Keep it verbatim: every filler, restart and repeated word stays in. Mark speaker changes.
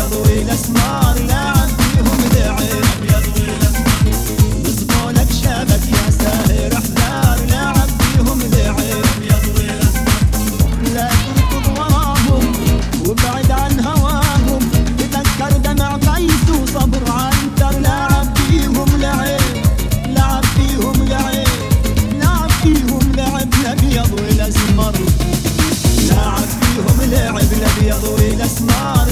Speaker 1: الابيض والاسمر لعب فيهم لعب نصبوا لك شبك يا ساهر احذر لعب فيهم لعب لا تركض وراهم وابعد عن هواهم تذكر دمع قيس وصبر عنتر لعب فيهم لعب لعب فيهم لعب لعب فيهم لعب الابيض والاسمر لعب فيهم لعب الابيض والاسمر